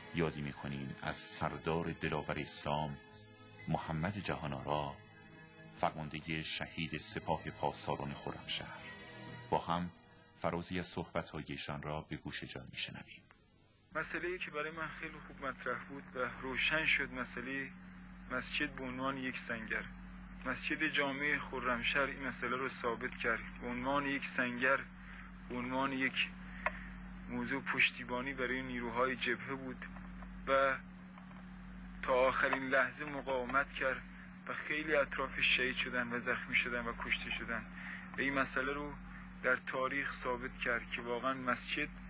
یادی میکنیم از سردار دلاور اسلام محمد جهان‌آرا، فرمانده شهید سپاه پاسداران خرمشهر. با هم فرازی از صحبت‌هایشان را به گوش جان میشنویم. مسئله‌ای که برای من خیلی خوب مطرح بود و روشن شد، مسئله مسجد به عنوان یک سنگر. مسجد جامع خرمشهر این مسئله رو ثابت کرد. به عنوان یک سنگر، به عنوان یک موضوع پشتیبانی برای نیروهای جبهه بود و تا آخرین لحظه مقاومت کرد و خیلی اطراف شهید شدن و زخمی شدن و کشته شدن و این مسئله رو در تاریخ ثابت کرد که واقعا مسجد